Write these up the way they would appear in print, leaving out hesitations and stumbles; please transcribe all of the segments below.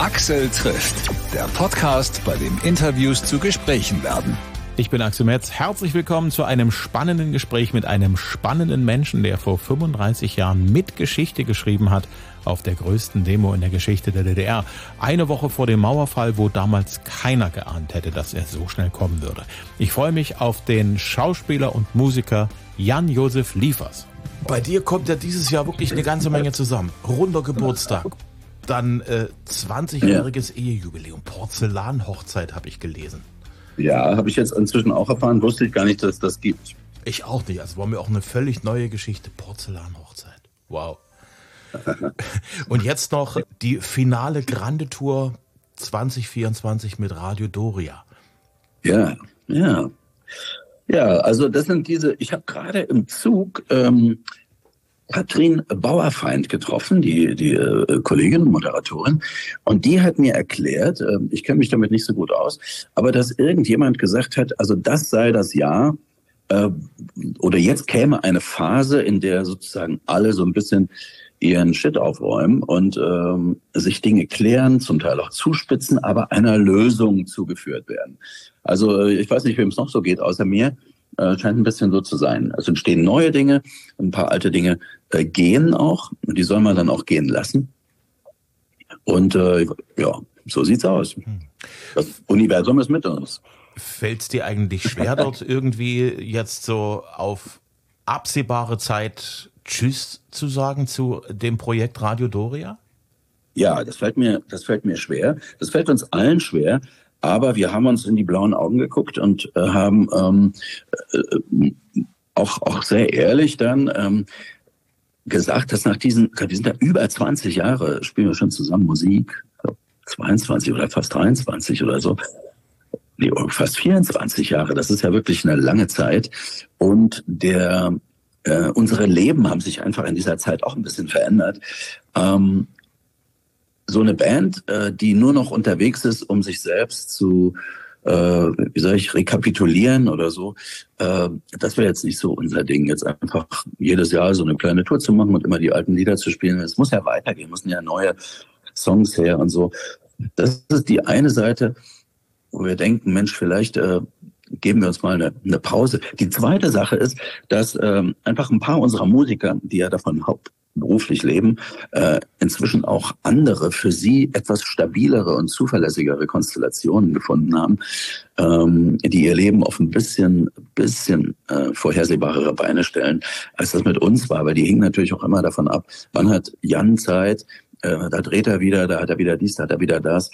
Axel trifft, der Podcast, bei dem Interviews zu Gesprächen werden. Ich bin Axel Metz. Herzlich willkommen zu einem spannenden Gespräch mit einem spannenden Menschen, der vor 35 Jahren mit Geschichte geschrieben hat auf der größten Demo in der Geschichte der DDR. Eine Woche vor dem Mauerfall, wo damals keiner geahnt hätte, dass er so schnell kommen würde. Ich freue mich auf den Schauspieler und Musiker Jan-Josef Liefers. Bei dir kommt ja dieses Jahr wirklich eine ganze Menge zusammen. Runder Geburtstag, dann 20-jähriges Ehejubiläum, Porzellanhochzeit habe ich gelesen. Ja, habe ich jetzt inzwischen auch erfahren, wusste ich gar nicht, dass es das gibt. Ich auch nicht, also war mir auch eine völlig neue Geschichte, Porzellanhochzeit. Wow. Und jetzt noch die finale Grande Tour 2024 mit Radio Doria. Ja, also das sind ich habe gerade im Zug Katrin Bauerfeind getroffen, die Kollegin und Moderatorin, und die hat mir erklärt, ich kenne mich damit nicht so gut aus, aber dass irgendjemand gesagt hat, also das sei das Jahr, oder jetzt käme eine Phase, in der sozusagen alle so ein bisschen ihren Shit aufräumen und sich Dinge klären, zum Teil auch zuspitzen, aber einer Lösung zugeführt werden. Also ich weiß nicht, wem es noch so geht, außer mir. Scheint ein bisschen so zu sein. Es entstehen neue Dinge, ein paar alte Dinge gehen auch, und die soll man dann auch gehen lassen. Und so sieht's aus. Das Universum ist mit uns. Fällt es dir eigentlich schwer, dort irgendwie jetzt so auf absehbare Zeit Tschüss zu sagen zu dem Projekt Radio Doria? Ja, das fällt mir schwer. Das fällt uns allen schwer. Aber wir haben uns in die blauen Augen geguckt und haben auch sehr ehrlich dann gesagt, dass wir sind ja über 20 Jahre, spielen wir schon zusammen Musik, 22 oder fast 23 oder so, nee, fast 24 Jahre, das ist ja wirklich eine lange Zeit. Und unsere Leben haben sich einfach in dieser Zeit auch ein bisschen verändert. So eine Band, die nur noch unterwegs ist, um sich selbst zu, rekapitulieren oder so, das wäre jetzt nicht so unser Ding, jetzt einfach jedes Jahr so eine kleine Tour zu machen und immer die alten Lieder zu spielen. Es muss ja weitergehen, müssen ja neue Songs her und so. Das ist die eine Seite, wo wir denken, Mensch, vielleicht geben wir uns mal eine Pause. Die zweite Sache ist, dass einfach ein paar unserer Musiker, die ja davon beruflich leben, inzwischen auch andere, für sie etwas stabilere und zuverlässigere Konstellationen gefunden haben, die ihr Leben auf ein bisschen vorhersehbarere Beine stellen, als das mit uns war. Weil die hingen natürlich auch immer davon ab, wann hat Jan Zeit, da dreht er wieder, da hat er wieder dies, da hat er wieder das.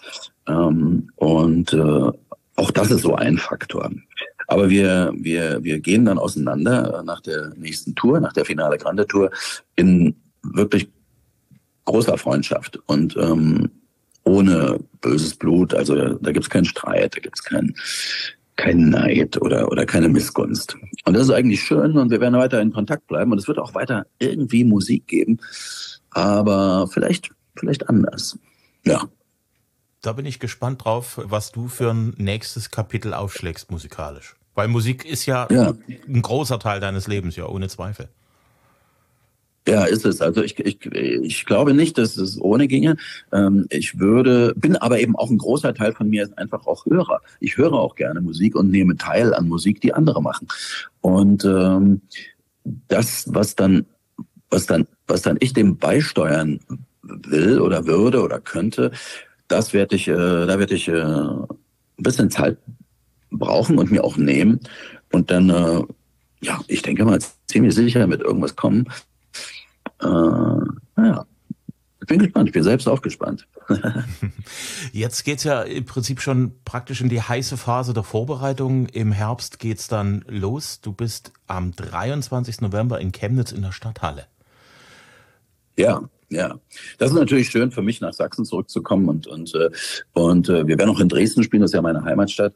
Auch das ist so ein Faktor. Aber wir gehen dann auseinander nach der nächsten Tour, nach der Finale Grande Tour, in wirklich großer Freundschaft und ohne böses Blut. Also da gibt's keinen Streit, da gibt's keinen Neid oder keine Missgunst. Und das ist eigentlich schön, und wir werden weiter in Kontakt bleiben, und es wird auch weiter irgendwie Musik geben, aber vielleicht anders. Ja. Da bin ich gespannt drauf, was du für ein nächstes Kapitel aufschlägst musikalisch. Weil Musik ist ja ein großer Teil deines Lebens, ja, ohne Zweifel. Ja, ist es. Also ich glaube nicht, dass es ohne ginge. Bin aber eben auch ein großer Teil von mir ist einfach auch Hörer. Ich höre auch gerne Musik und nehme teil an Musik, die andere machen. Und das, was dann ich dem beisteuern will oder würde oder könnte, da werde ich ein bisschen Zeit brauchen und mir auch nehmen. Und dann, ich denke mal ziemlich sicher mit irgendwas kommen. Ich bin gespannt. Ich bin selbst auch gespannt. Jetzt geht's ja im Prinzip schon praktisch in die heiße Phase der Vorbereitung. Im Herbst geht's dann los. Du bist am 23. November in Chemnitz in der Stadthalle. Ja. Das ist natürlich schön für mich, nach Sachsen zurückzukommen und wir werden auch in Dresden spielen, das ist ja meine Heimatstadt.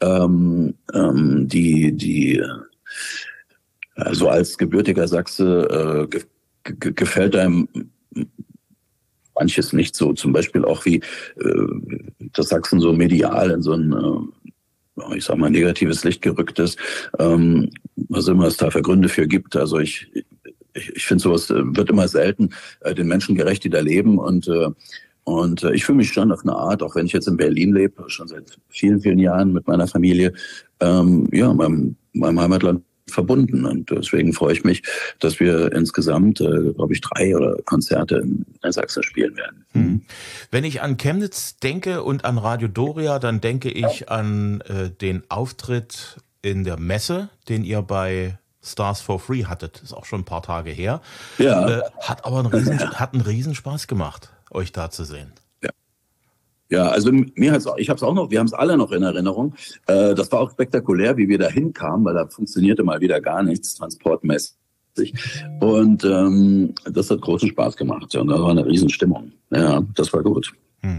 Also als gebürtiger Sachse gefällt einem manches nicht so, zum Beispiel auch wie das Sachsen so medial in so ein negatives Licht gerückt ist, was immer es da für Gründe für gibt. Also ich finde, sowas wird immer selten den Menschen gerecht, die da leben, und Und ich fühle mich schon auf eine Art, auch wenn ich jetzt in Berlin lebe, schon seit vielen, vielen Jahren mit meiner Familie, meinem Heimatland verbunden. Und deswegen freue ich mich, dass wir insgesamt, glaube ich, 3 oder Konzerte in Sachsen spielen werden. Wenn ich an Chemnitz denke und an Radio Doria, dann denke ich an den Auftritt in der Messe, den ihr bei Stars for Free hattet. Ist auch schon ein paar Tage her. Ja. Hat aber einen Riesenspaß gemacht, euch da zu sehen. Ja, also ich habe es auch noch, wir haben es alle noch in Erinnerung. Das war auch spektakulär, wie wir da hinkamen, weil da funktionierte mal wieder gar nichts, transportmäßig. Und das hat großen Spaß gemacht. Ja, und da war eine Riesenstimmung. Ja, das war gut.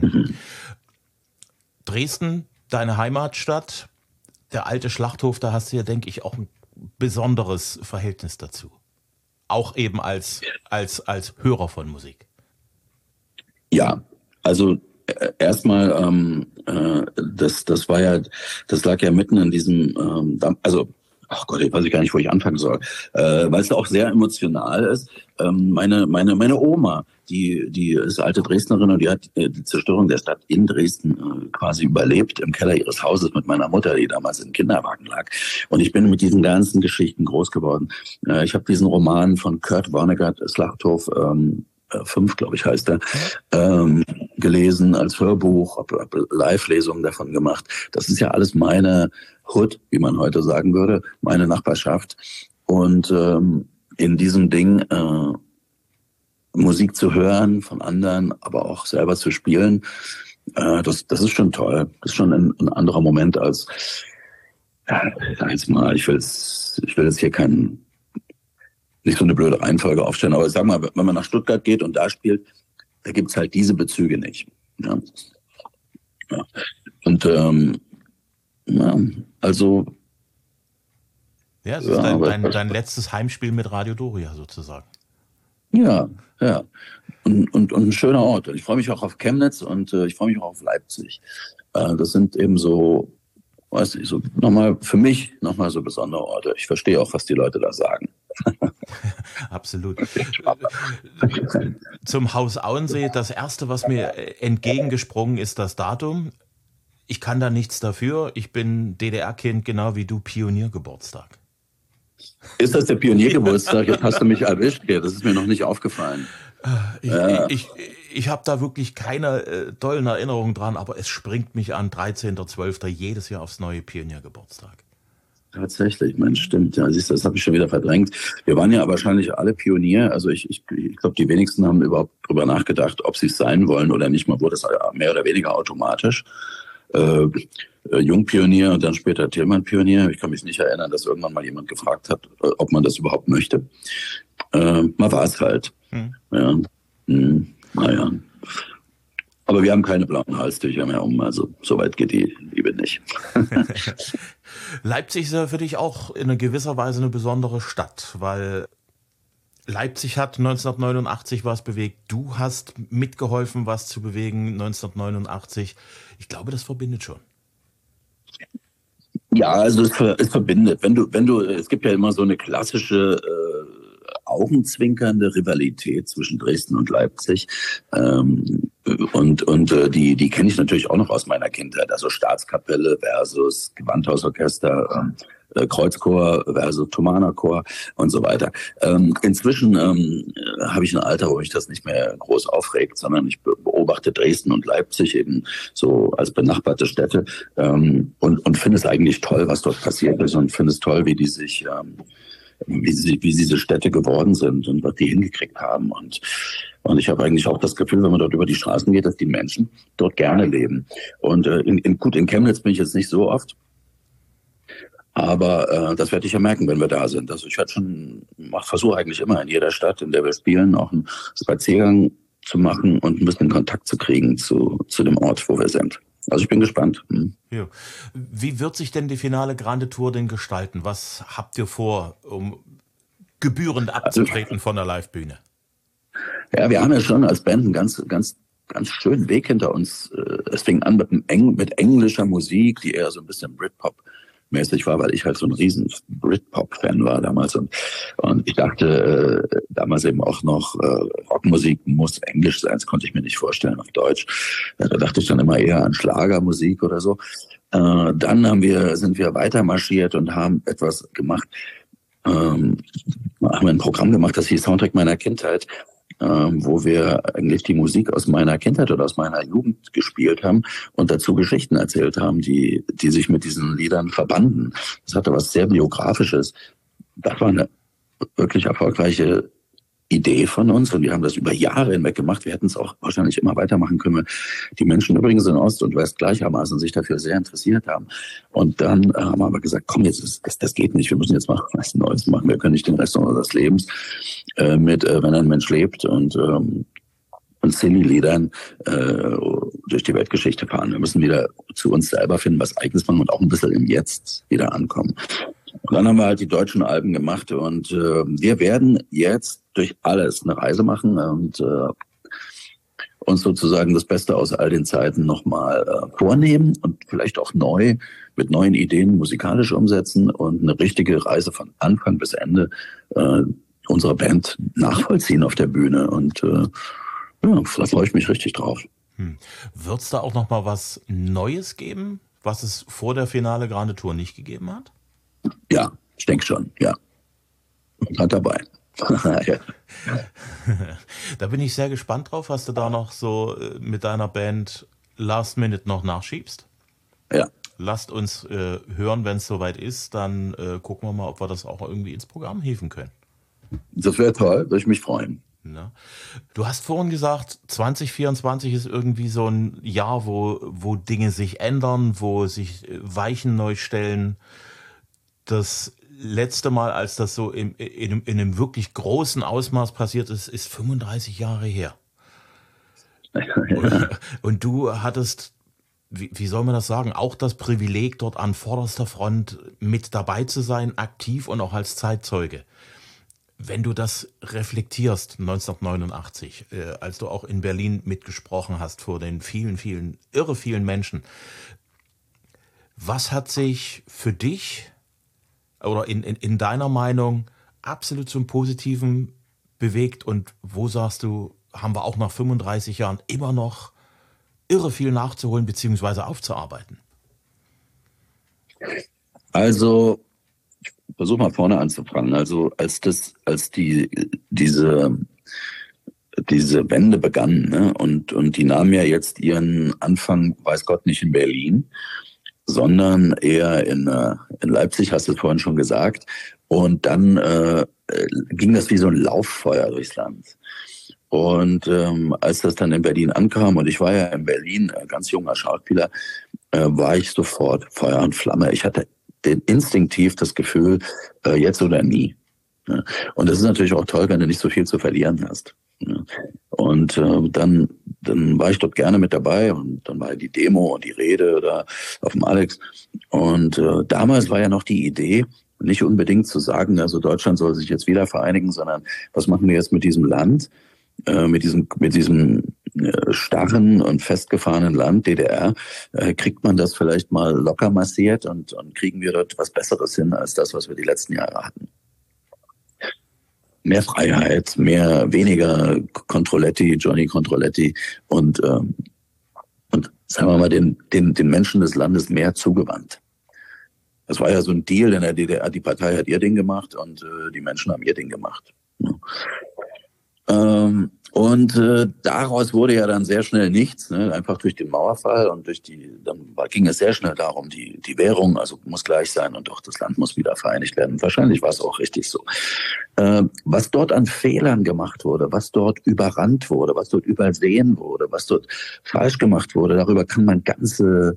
Dresden, deine Heimatstadt, der alte Schlachthof, da hast du ja, denke ich, auch ein besonderes Verhältnis dazu. Auch eben als Hörer von Musik. Ja, also erstmal, das lag ja mitten in diesem, ach Gott, ich weiß gar nicht, wo ich anfangen soll, weil es auch sehr emotional ist. Meine Oma, die ist alte Dresdnerin und die hat die Zerstörung der Stadt in Dresden quasi überlebt im Keller ihres Hauses mit meiner Mutter, die damals im Kinderwagen lag. Und ich bin mit diesen ganzen Geschichten groß geworden. Ich habe diesen Roman von Kurt Vonnegut, Schlachthof 5, glaube ich, heißt er, gelesen als Hörbuch, habe Live-Lesungen davon gemacht. Das ist ja alles meine Hood, wie man heute sagen würde, meine Nachbarschaft. Und in diesem Ding Musik zu hören von anderen, aber auch selber zu spielen, das ist schon toll. Das ist schon ein anderer Moment als, ich will jetzt hier nicht so eine blöde Reihenfolge aufstellen, aber sag mal, wenn man nach Stuttgart geht und da spielt, da gibt's halt diese Bezüge nicht. Ja. Und also ja, es ist dein letztes Heimspiel mit Radio Doria sozusagen. Ja. Und ein schöner Ort. Ich freue mich auch auf Chemnitz und ich freue mich auch auf Leipzig. Das sind eben so, weiß nicht, so für mich nochmal so besondere Orte. Ich verstehe auch, was die Leute da sagen. Absolut. Zum Haus Auensee, das Erste, was mir entgegengesprungen ist, das Datum. Ich kann da nichts dafür. Ich bin DDR-Kind, genau wie du, Pioniergeburtstag. Ist das der Pioniergeburtstag? Jetzt hast du mich erwischt. Das ist mir noch nicht aufgefallen. Ich habe da wirklich keine tollen Erinnerungen dran, aber es springt mich an, 13.12. jedes Jahr aufs neue Pioniergeburtstag. Tatsächlich, Mensch, stimmt. Ja, siehst du, das habe ich schon wieder verdrängt. Wir waren ja wahrscheinlich alle Pionier. Also ich glaube, die wenigsten haben überhaupt drüber nachgedacht, ob sie es sein wollen oder nicht. Man wurde es mehr oder weniger automatisch. Jungpionier und dann später Tillmann-Pionier. Ich kann mich nicht erinnern, dass irgendwann mal jemand gefragt hat, ob man das überhaupt möchte. Man war es halt. Ja. Naja. Aber wir haben keine blauen Halstücher mehr um, also so weit geht die Liebe nicht. Leipzig ist ja für dich auch in gewisser Weise eine besondere Stadt, weil Leipzig hat 1989 was bewegt. Du hast mitgeholfen, was zu bewegen 1989. Ich glaube, das verbindet schon. Ja, also es verbindet. Es gibt ja immer so eine klassische augenzwinkernde Rivalität zwischen Dresden und Leipzig. Die kenne ich natürlich auch noch aus meiner Kindheit. Also Staatskapelle versus Gewandhausorchester, Kreuzchor versus Thomanerchor und so weiter. Inzwischen habe ich ein Alter, wo mich das nicht mehr groß aufregt, sondern ich beobachte Dresden und Leipzig eben so als benachbarte Städte und finde es eigentlich toll, was dort passiert ist und finde es toll, wie die sich wie diese Städte geworden sind und was die hingekriegt haben. Und ich habe eigentlich auch das Gefühl, wenn man dort über die Straßen geht, dass die Menschen dort gerne leben. Und in Chemnitz bin ich jetzt nicht so oft, aber das werde ich ja merken, wenn wir da sind. Also ich versuche eigentlich immer in jeder Stadt, in der wir spielen, auch einen Spaziergang zu machen und ein bisschen Kontakt zu kriegen zu dem Ort, wo wir sind. Also ich bin gespannt. Ja. Wie wird sich denn die finale Grande Tour denn gestalten? Was habt ihr vor, um gebührend abzutreten von der Livebühne? Ja, wir haben ja schon als Band einen ganz schönen Weg hinter uns. Es fing an mit englischer Musik, die eher so ein bisschen Britpop mäßig war, weil ich halt so ein riesen Britpop-Fan war damals und ich dachte damals eben auch noch, Rockmusik muss Englisch sein, das konnte ich mir nicht vorstellen auf Deutsch. Da dachte ich dann immer eher an Schlagermusik oder so. Dann sind wir weiter marschiert und haben etwas gemacht, haben ein Programm gemacht, das hieß Soundtrack meiner Kindheit, wo wir eigentlich die Musik aus meiner Kindheit oder aus meiner Jugend gespielt haben und dazu Geschichten erzählt haben, die sich mit diesen Liedern verbanden. Das hatte was sehr Biografisches. Das war eine wirklich erfolgreiche Idee von uns und wir haben das über Jahre hinweg gemacht. Wir hätten es auch wahrscheinlich immer weitermachen können, weil die Menschen übrigens in Ost und West gleichermaßen sich dafür sehr interessiert haben. Und dann haben wir aber gesagt, komm, jetzt das geht nicht, wir müssen jetzt mal was Neues machen. Wir können nicht den Rest unseres Lebens mit Wenn ein Mensch lebt und Silly-Liedern durch die Weltgeschichte fahren. Wir müssen wieder zu uns selber finden, was Eigenes machen und auch ein bisschen im Jetzt wieder ankommen. Und dann haben wir halt die deutschen Alben gemacht und wir werden jetzt durch alles eine Reise machen und uns sozusagen das Beste aus all den Zeiten nochmal vornehmen und vielleicht auch mit neuen Ideen musikalisch umsetzen und eine richtige Reise von Anfang bis Ende unserer Band nachvollziehen auf der Bühne. Und ja, da freue ich mich richtig drauf. Wird es da auch nochmal was Neues geben, was es vor der Finale Grande Tour nicht gegeben hat? Ja, ich denke schon, ja. Hat dabei. Ja. Da bin ich sehr gespannt drauf, was du da noch so mit deiner Band Last Minute noch nachschiebst. Ja. Lasst uns hören, wenn es soweit ist, dann gucken wir mal, ob wir das auch irgendwie ins Programm hieven können. Das wäre toll, würde ich mich freuen. Ja. Du hast vorhin gesagt, 2024 ist irgendwie so ein Jahr, wo Dinge sich ändern, wo sich Weichen neu stellen. Das letzte Mal, als das so in einem wirklich großen Ausmaß passiert ist, ist 35 Jahre her. Ja. Und du hattest, wie soll man das sagen, auch das Privileg, dort an vorderster Front mit dabei zu sein, aktiv und auch als Zeitzeuge. Wenn du das reflektierst, 1989, als du auch in Berlin mitgesprochen hast vor den vielen, irre vielen Menschen, was hat sich für dich oder in deiner Meinung absolut zum Positiven bewegt und wo sagst du, haben wir auch nach 35 Jahren immer noch irre viel nachzuholen bzw. aufzuarbeiten? Also, ich versuche mal vorne anzufangen. Also, als diese Wende begann, ne, und die nahm ja jetzt ihren Anfang, weiß Gott, nicht in Berlin, sondern eher in Leipzig, hast du vorhin schon gesagt. Und dann ging das wie so ein Lauffeuer durchs Land. Und als das dann in Berlin ankam, und ich war ja in Berlin ganz junger Schauspieler, war ich sofort Feuer und Flamme. Ich hatte instinktiv das Gefühl, jetzt oder nie. Und das ist natürlich auch toll, wenn du nicht so viel zu verlieren hast. Und dann war ich dort gerne mit dabei und dann war die Demo und die Rede da auf dem Alex. Und damals war ja noch die Idee, nicht unbedingt zu sagen, also Deutschland soll sich jetzt wieder vereinigen, sondern was machen wir jetzt mit diesem Land, mit diesem starren und festgefahrenen Land DDR, kriegt man das vielleicht mal locker massiert und kriegen wir dort was Besseres hin als das, was wir die letzten Jahre hatten. Mehr Freiheit, weniger Johnny Controletti und sagen wir mal den Menschen des Landes mehr zugewandt. Das war ja so ein Deal in der DDR. Die Partei hat ihr Ding gemacht und die Menschen haben ihr Ding gemacht. Daraus wurde ja dann sehr schnell nichts, ne? Einfach durch den Mauerfall und dann ging es sehr schnell darum, die Währung, also muss gleich sein und auch das Land muss wieder vereinigt werden. Wahrscheinlich war es auch richtig so. Was dort an Fehlern gemacht wurde, was dort überrannt wurde, was dort übersehen wurde, was dort falsch gemacht wurde, darüber kann man ganze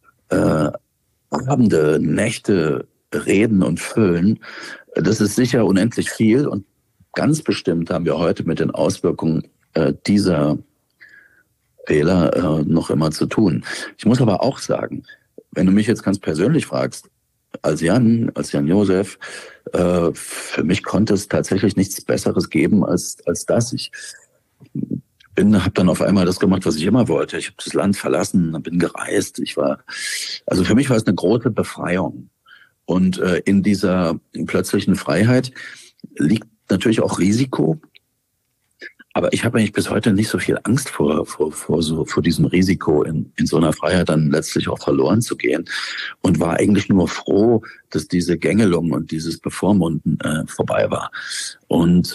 Abende, Nächte reden und füllen. Das ist sicher unendlich viel und ganz bestimmt haben wir heute mit den Auswirkungen dieser Fehler noch immer zu tun. Ich muss aber auch sagen, wenn du mich jetzt ganz persönlich fragst, als Jan Josef, für mich konnte es tatsächlich nichts Besseres geben als das. Ich habe dann auf einmal das gemacht, was ich immer wollte. Ich habe das Land verlassen, bin gereist. Für mich war es eine große Befreiung. Und in dieser plötzlichen Freiheit liegt natürlich auch Risiko. Aber ich habe eigentlich bis heute nicht so viel Angst vor diesem Risiko, in so einer Freiheit dann letztlich auch verloren zu gehen. Und war eigentlich nur froh, dass diese Gängelung und dieses Bevormunden vorbei war. Und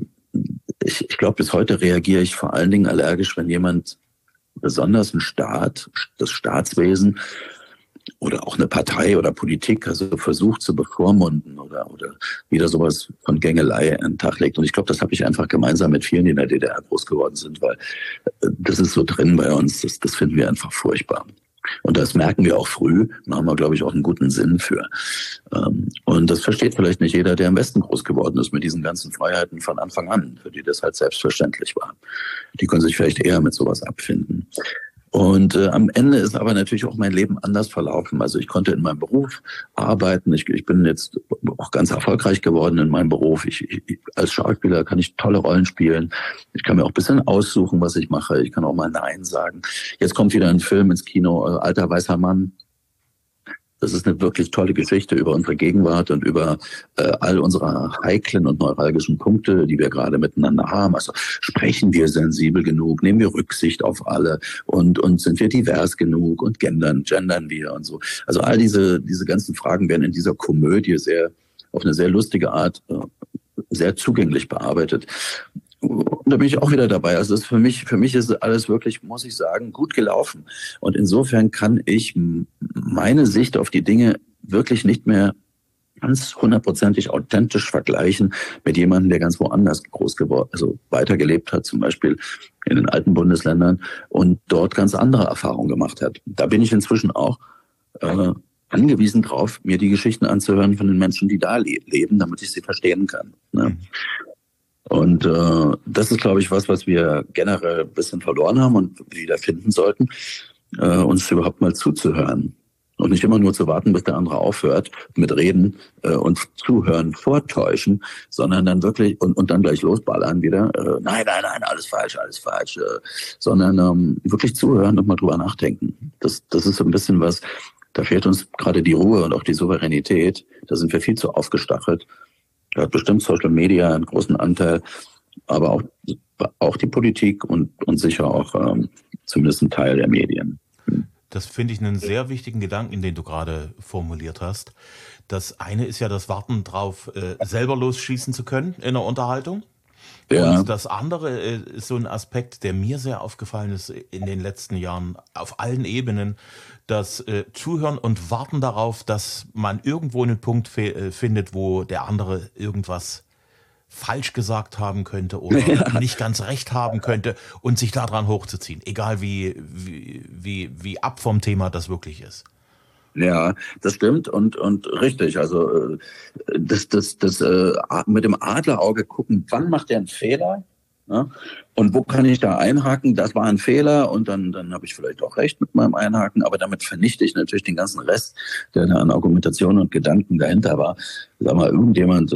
ich glaube, bis heute reagiere ich vor allen Dingen allergisch, wenn jemand, besonders ein Staat, das Staatswesen oder auch eine Partei oder Politik, also versucht zu bevormunden oder wieder sowas von Gängelei an den Tag legt. Und ich glaube, das habe ich einfach gemeinsam mit vielen, die in der DDR groß geworden sind, weil das ist so drin bei uns, das finden wir einfach furchtbar. Und das merken wir auch früh, da haben wir, glaube ich, auch einen guten Sinn für. Und das versteht vielleicht nicht jeder, der im Westen groß geworden ist, mit diesen ganzen Freiheiten von Anfang an, für die das halt selbstverständlich war. Die können sich vielleicht eher mit sowas abfinden. Und am Ende ist aber natürlich auch mein Leben anders verlaufen. Also ich konnte in meinem Beruf arbeiten. Ich bin jetzt auch ganz erfolgreich geworden in meinem Beruf. Als Schauspieler kann ich tolle Rollen spielen. Ich kann mir auch ein bisschen aussuchen, was ich mache. Ich kann auch mal Nein sagen. Jetzt kommt wieder ein Film ins Kino, Alter weißer Mann. Das ist eine wirklich tolle Geschichte über unsere Gegenwart und über all unsere heiklen und neuralgischen Punkte, die wir gerade miteinander haben. Also sprechen wir sensibel genug, nehmen wir Rücksicht auf alle und sind wir divers genug und gendern wir und so. Also all diese ganzen Fragen werden in dieser Komödie auf eine sehr lustige Art sehr zugänglich bearbeitet. Und da bin ich auch wieder dabei. Also das für mich ist alles wirklich, muss ich sagen, gut gelaufen. Und insofern kann ich meine Sicht auf die Dinge wirklich nicht mehr ganz hundertprozentig authentisch vergleichen mit jemandem, der ganz woanders groß geworden, also weitergelebt hat, zum Beispiel in den alten Bundesländern und dort ganz andere Erfahrungen gemacht hat. Da bin ich inzwischen auch angewiesen drauf, mir die Geschichten anzuhören von den Menschen, die da leben, damit ich sie verstehen kann. Ne? Und das ist, glaube ich, was wir generell ein bisschen verloren haben und wieder finden sollten, uns überhaupt mal zuzuhören. Und nicht immer nur zu warten, bis der andere aufhört mit Reden und Zuhören vortäuschen, sondern dann wirklich und dann gleich losballern wieder. Nein, alles falsch. Sondern wirklich zuhören und mal drüber nachdenken. Das ist so ein bisschen was, da fehlt uns gerade die Ruhe und auch die Souveränität. Da sind wir viel zu aufgestachelt. Da hat bestimmt Social Media einen großen Anteil, aber auch die Politik und sicher auch zumindest ein Teil der Medien. Das finde ich einen sehr wichtigen Gedanken, den du gerade formuliert hast. Das eine ist ja das Warten drauf, selber losschießen zu können in der Unterhaltung. Ja. Und das andere ist so ein Aspekt, der mir sehr aufgefallen ist in den letzten Jahren auf allen Ebenen, das Zuhören und Warten darauf, dass man irgendwo einen Punkt findet, wo der andere irgendwas falsch gesagt haben könnte oder nicht ganz recht haben könnte und sich daran hochzuziehen, egal wie ab vom Thema das wirklich ist. Ja, das stimmt und richtig. Also das mit dem Adlerauge gucken, wann macht er einen Fehler? Ja? Und wo kann ich da einhaken? Das war ein Fehler und dann habe ich vielleicht auch recht mit meinem Einhaken, aber damit vernichte ich natürlich den ganzen Rest, der da an Argumentation und Gedanken dahinter war. Sag mal, irgendjemand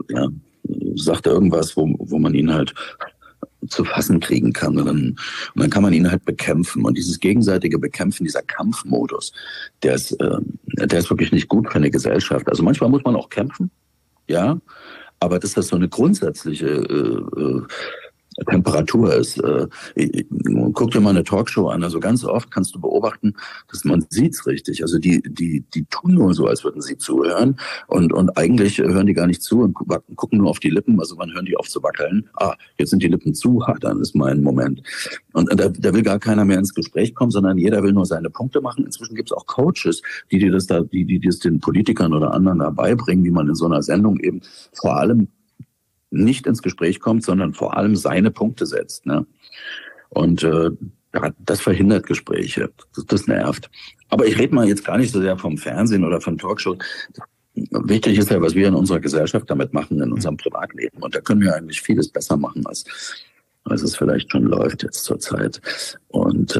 sagt irgendwas, wo man ihn halt zu fassen kriegen kann. Und dann kann man ihn halt bekämpfen. Und dieses gegenseitige Bekämpfen, dieser Kampfmodus, der ist wirklich nicht gut für eine Gesellschaft. Also manchmal muss man auch kämpfen, ja, aber dass das so eine grundsätzliche Temperatur ist. Guck dir mal eine Talkshow an. Also ganz oft kannst du beobachten, dass man sieht's richtig. Also die tun nur so, als würden sie zuhören und eigentlich hören die gar nicht zu und gucken nur auf die Lippen. Also wann hören die auf zu wackeln? Jetzt sind die Lippen zu, dann ist mein Moment. Und da will gar keiner mehr ins Gespräch kommen, sondern jeder will nur seine Punkte machen. Inzwischen gibt's auch Coaches, die das den Politikern oder anderen da beibringen, wie man in so einer Sendung eben vor allem nicht ins Gespräch kommt, sondern vor allem seine Punkte setzt. Ne? Und das verhindert Gespräche. Das nervt. Aber ich rede mal jetzt gar nicht so sehr vom Fernsehen oder von Talkshows. Wichtig ist ja, was wir in unserer Gesellschaft damit machen, in unserem Privatleben. Und da können wir eigentlich vieles besser machen, als es vielleicht schon läuft jetzt zur Zeit. Und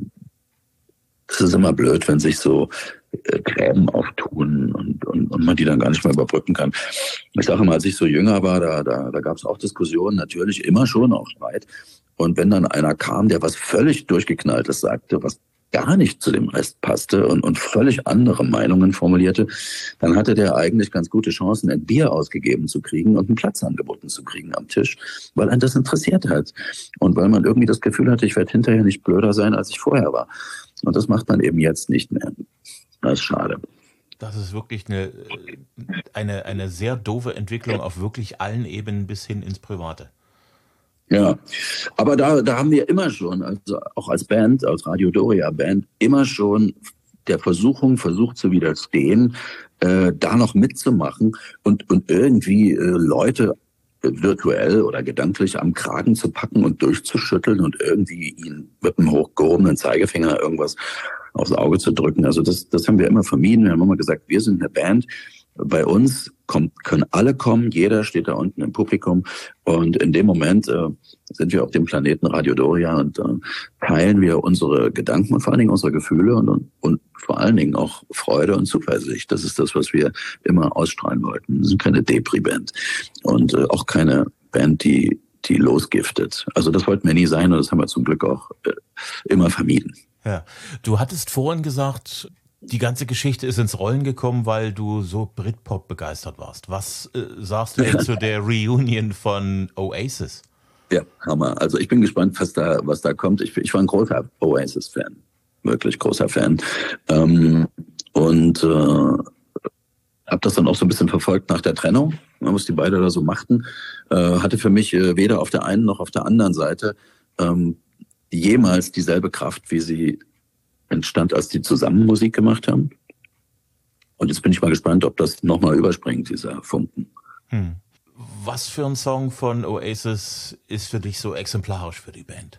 es ist immer blöd, wenn sich so Gräben auftun und man die dann gar nicht mehr überbrücken kann. Ich sage immer, als ich so jünger war, da gab es auch Diskussionen, natürlich immer schon auch Streit. Und wenn dann einer kam, der was völlig Durchgeknalltes sagte, was gar nicht zu dem Rest passte und völlig andere Meinungen formulierte, dann hatte der eigentlich ganz gute Chancen, ein Bier ausgegeben zu kriegen und einen Platz angeboten zu kriegen am Tisch, weil einen das interessiert hat. Und weil man irgendwie das Gefühl hatte, ich werde hinterher nicht blöder sein, als ich vorher war. Und das macht man eben jetzt nicht mehr. Das ist schade. Das ist wirklich eine sehr doofe Entwicklung auf wirklich allen Ebenen bis hin ins Private. Ja, aber da haben wir immer schon, also auch als Band, als Radio Doria Band, immer schon der Versuchung versucht zu widerstehen, da noch mitzumachen und irgendwie Leute virtuell oder gedanklich am Kragen zu packen und durchzuschütteln und irgendwie ihnen mit einem hochgehobenen Zeigefinger irgendwas aufs Auge zu drücken. Also das haben wir immer vermieden. Wir haben immer gesagt, wir sind eine Band. Bei uns können alle kommen, jeder steht da unten im Publikum und in dem Moment sind wir auf dem Planeten Radio Doria und teilen wir unsere Gedanken und vor allen Dingen unsere Gefühle und vor allen Dingen auch Freude und Zuversicht. Das ist das, was wir immer ausstrahlen wollten. Wir sind keine Depri-Band und auch keine Band, die losgiftet. Also das wollten wir nie sein und das haben wir zum Glück auch immer vermieden. Ja, du hattest vorhin gesagt, die ganze Geschichte ist ins Rollen gekommen, weil du so Britpop begeistert warst. Was sagst du denn zu der Reunion von Oasis? Ja, Hammer. Also ich bin gespannt, was da kommt. Ich war ein großer Oasis-Fan, wirklich großer Fan. Und habe das dann auch so ein bisschen verfolgt nach der Trennung, was die beide da so machten. Hatte für mich weder auf der einen noch auf der anderen Seite jemals dieselbe Kraft, wie sie entstand, als die zusammen Musik gemacht haben. Und jetzt bin ich mal gespannt, ob das nochmal überspringt, dieser Funken. Was für ein Song von Oasis ist für dich so exemplarisch für die Band?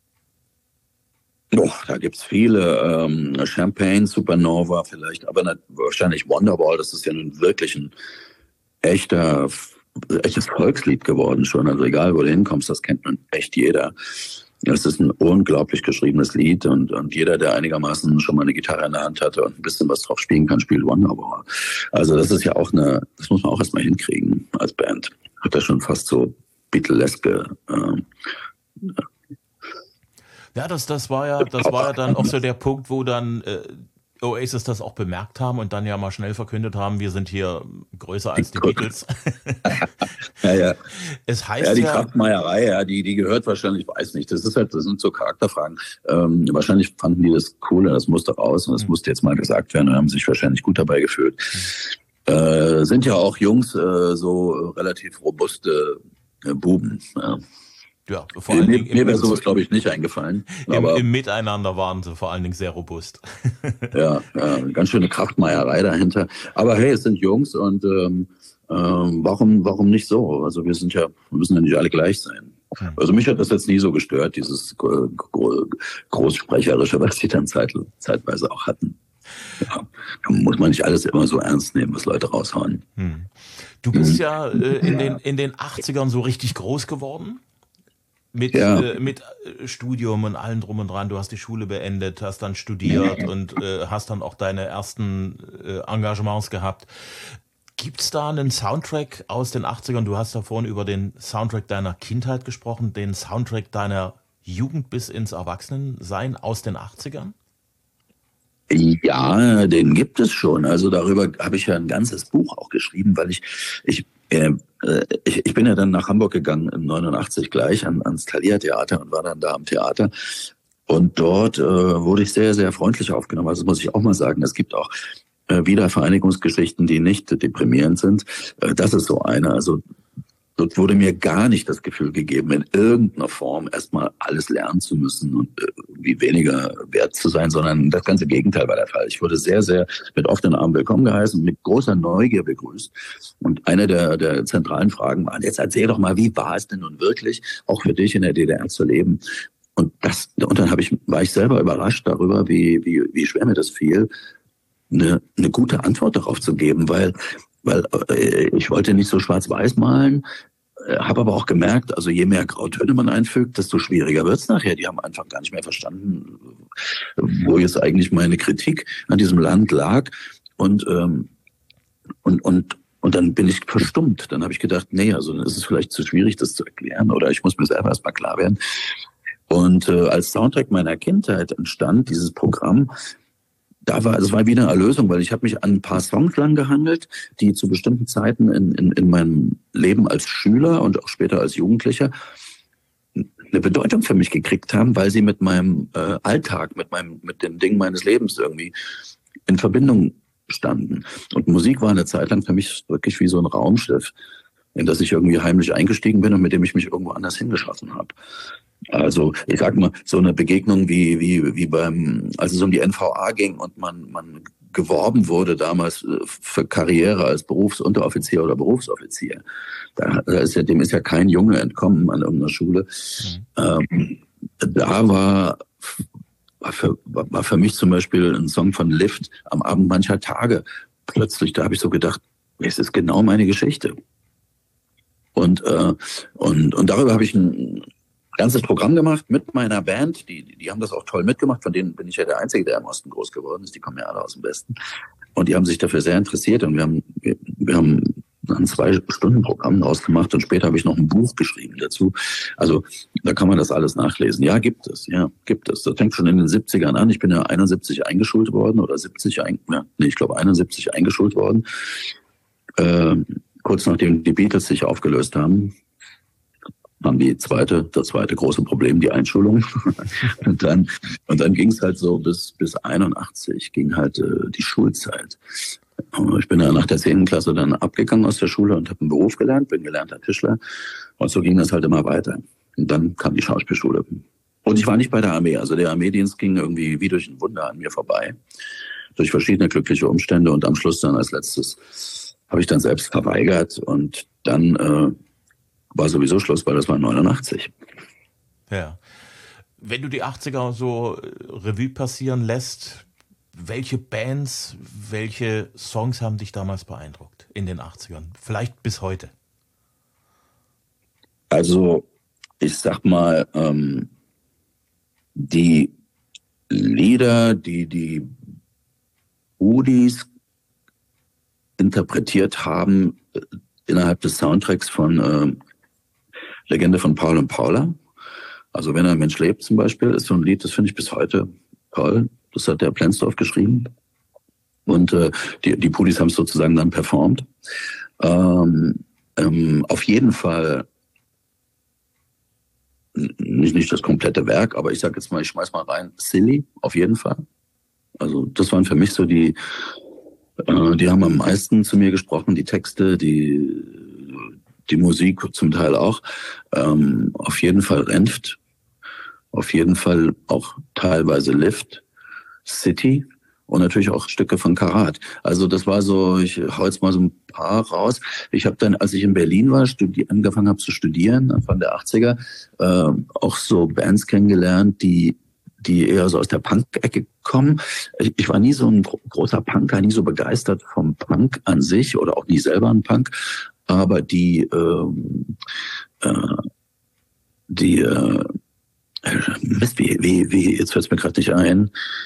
Da gibt's viele. Champagne, Supernova vielleicht, aber wahrscheinlich Wonderwall. Das ist ja nun wirklich ein echtes Volkslied geworden schon. Also egal, wo du hinkommst, das kennt man echt jeder. Das ist ein unglaublich geschriebenes Lied und jeder, der einigermaßen schon mal eine Gitarre in der Hand hatte und ein bisschen was drauf spielen kann, spielt Wonderwall. Also das ist ja auch das muss man auch erstmal hinkriegen als Band. Hat das schon fast so Beatleske. Ja, das war ja dann auch so der Punkt, wo dann Oasis das auch bemerkt haben und dann ja mal schnell verkündet haben, wir sind hier größer als die Beatles. Ja. Es heißt ja, die Kraftmeierei, ja, die gehört wahrscheinlich, weiß nicht, das sind so Charakterfragen. Wahrscheinlich fanden die das cool, das musste raus und das musste jetzt mal gesagt werden und haben sich wahrscheinlich gut dabei gefühlt. Sind ja auch Jungs, so relativ robuste Buben. Ja, vor allen Dingen mir wäre sowas, glaube ich, nicht eingefallen. Aber im Miteinander waren sie vor allen Dingen sehr robust. Ja, ganz schöne Kraftmeierei dahinter. Aber hey, es sind Jungs und warum nicht so? Also wir müssen ja nicht alle gleich sein. Also mich hat das jetzt nie so gestört, dieses Großsprecherische, was sie dann zeitweise auch hatten. Ja, da muss man nicht alles immer so ernst nehmen, was Leute raushauen. Du bist ja in den 80ern so richtig groß geworden. Mit Studium und allem drum und dran. Du hast die Schule beendet, hast dann studiert und hast dann auch deine ersten Engagements gehabt. Gibt's da einen Soundtrack aus den 80ern? Du hast da vorhin über den Soundtrack deiner Kindheit gesprochen, den Soundtrack deiner Jugend bis ins Erwachsenensein aus den 80ern? Ja, den gibt es schon. Also darüber habe ich ja ein ganzes Buch auch geschrieben, weil ich bin ja dann nach Hamburg gegangen im 89 gleich ans Thalia-Theater und war dann da am Theater. Und dort wurde ich sehr, sehr freundlich aufgenommen. Also das muss ich auch mal sagen. Es gibt auch Wiedervereinigungsgeschichten, die nicht deprimierend sind. Das ist so eine. Also dort wurde mir gar nicht das Gefühl gegeben, in irgendeiner Form erstmal alles lernen zu müssen und wie weniger wert zu sein, sondern das ganze Gegenteil war der Fall. Ich wurde sehr, sehr mit offenen Armen willkommen geheißen, mit großer Neugier begrüßt. Und eine der zentralen Fragen war, jetzt erzähl doch mal, wie war es denn nun wirklich, auch für dich in der DDR zu leben? Und dann war ich selber überrascht darüber, wie schwer mir das fiel, eine gute Antwort darauf zu geben, weil ich wollte nicht so schwarz-weiß malen, habe aber auch gemerkt, also je mehr Grautöne man einfügt, desto schwieriger wird's nachher. Die haben einfach gar nicht mehr verstanden, wo jetzt eigentlich meine Kritik an diesem Land lag. Und dann bin ich verstummt. Dann habe ich gedacht, nee, also dann ist es vielleicht zu schwierig, das zu erklären oder ich muss mir selber erstmal klar werden. Und als Soundtrack meiner Kindheit entstand dieses Programm. Es war wieder eine Erlösung, weil ich habe mich an ein paar Songs lang gehangelt, die zu bestimmten Zeiten in meinem Leben als Schüler und auch später als Jugendlicher eine Bedeutung für mich gekriegt haben, weil sie mit meinem Alltag, mit den Dingen meines Lebens irgendwie in Verbindung standen. Und Musik war eine Zeit lang für mich wirklich wie so ein Raumschiff, in das ich irgendwie heimlich eingestiegen bin und mit dem ich mich irgendwo anders hingeschossen habe. Also ich sag mal, so eine Begegnung wie als es um die NVA ging und man geworben wurde damals für Karriere als Berufsunteroffizier oder Berufsoffizier. Dem ist ja kein Junge entkommen an irgendeiner Schule. Da war für mich zum Beispiel ein Song von Lift, Am Abend mancher Tage. Plötzlich, da habe ich so gedacht, es ist genau meine Geschichte. Und darüber habe ich ein ganzes Programm gemacht mit meiner Band. Die haben das auch toll mitgemacht. Von denen bin ich ja der Einzige, der im Osten groß geworden ist. Die kommen ja alle aus dem Westen. Und die haben sich dafür sehr interessiert. Und wir haben ein 2-Stunden-Programm daraus gemacht. Und später habe ich noch ein Buch geschrieben dazu. Also da kann man das alles nachlesen. Ja, gibt es. Das fängt schon in den 70ern an. Ich bin ja 71 eingeschult worden oder 71 eingeschult worden. Kurz nachdem die Beatles sich aufgelöst haben das zweite große Problem, die Einschulung. und dann ging es halt so bis 81 ging halt die Schulzeit. Ich bin ja nach der 10. Klasse dann abgegangen aus der Schule und habe einen Beruf gelernt, bin gelernter Tischler. Und so ging das halt immer weiter. Und dann kam die Schauspielschule. Und ich war nicht bei der Armee. Also der Armeedienst ging irgendwie wie durch ein Wunder an mir vorbei. Durch verschiedene glückliche Umstände. Und am Schluss dann als letztes habe ich dann selbst verweigert. Und dann war sowieso Schluss, weil das war 89. Ja. Wenn du die 80er so Revue passieren lässt, welche Bands, welche Songs haben dich damals beeindruckt in den 80ern? Vielleicht bis heute? Also, ich sag mal, die Lieder, die Udis interpretiert haben innerhalb des Soundtracks von Legende von Paul und Paula. Also Wenn ein Mensch lebt zum Beispiel, ist so ein Lied, das finde ich bis heute toll. Das hat der Plenzdorf geschrieben. Und die Pudis haben es sozusagen dann performt. Auf jeden Fall nicht das komplette Werk, aber ich sage jetzt mal, ich schmeiß mal rein, Silly, auf jeden Fall. Also das waren für mich so die haben am meisten zu mir gesprochen, die Texte, die Musik zum Teil auch. Auf jeden Fall Renft, auf jeden Fall auch teilweise Lift, City und natürlich auch Stücke von Karat. Also das war so, ich hau jetzt mal so ein paar raus. Ich habe dann, als ich in Berlin war, angefangen habe zu studieren, Anfang der 80er, auch so Bands kennengelernt, die eher so aus der Punk-Ecke kommen. Ich war nie so ein großer Punker, nie so begeistert vom Punk an sich oder auch nie selber ein Punk. Aber jetzt fällt es mir gerade nicht ein,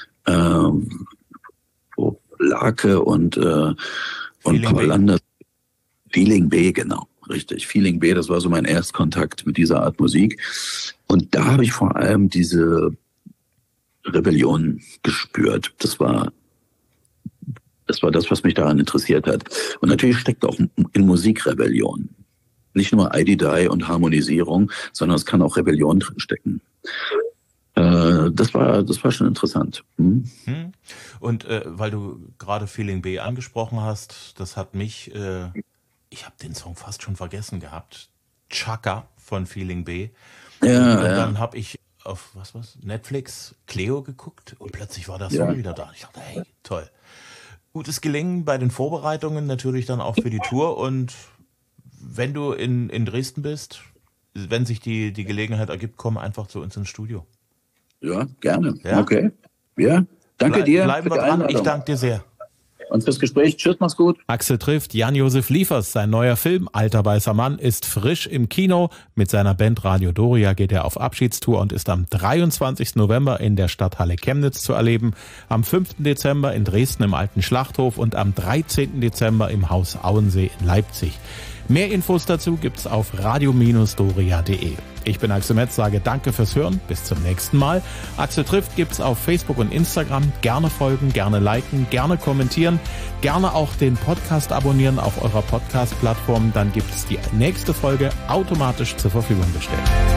Lake und Paul Landers. Feeling B, genau, richtig. Feeling B, das war so mein Erstkontakt mit dieser Art Musik. Und da habe ich vor allem diese Rebellion gespürt. Das war das, was mich daran interessiert hat. Und natürlich steckt auch in Musik Rebellion. Nicht nur ID-Die und Harmonisierung, sondern es kann auch Rebellion drinstecken. Das war schon interessant. Und weil du gerade Feeling B angesprochen hast, das hat mich, ich habe den Song fast schon vergessen gehabt, Chaka von Feeling B. Ja, und dann habe ich auf Netflix Cleo geguckt und plötzlich war das Song wieder da. Ich dachte, hey, toll. Gutes Gelingen bei den Vorbereitungen, natürlich dann auch für die Tour. Und wenn du in Dresden bist, wenn sich die Gelegenheit ergibt, komm einfach zu uns ins Studio. Ja, gerne. Ja? Okay. Ja, danke dir. Bleiben wir dran. Ich danke dir sehr. Und fürs Gespräch. Tschüss, mach's gut. Axel trifft Jan-Josef Liefers. Sein neuer Film Alter weißer Mann ist frisch im Kino. Mit seiner Band Radio Doria geht er auf Abschiedstour und ist am 23. November in der Stadthalle Chemnitz zu erleben, am 5. Dezember in Dresden im Alten Schlachthof und am 13. Dezember im Haus Auensee in Leipzig. Mehr Infos dazu gibt's auf radio-doria.de. Ich bin Axel Metz, sage danke fürs Hören, bis zum nächsten Mal. Axel trifft gibt's auf Facebook und Instagram. Gerne folgen, gerne liken, gerne kommentieren, gerne auch den Podcast abonnieren auf eurer Podcast-Plattform. Dann gibt's die nächste Folge automatisch zur Verfügung gestellt.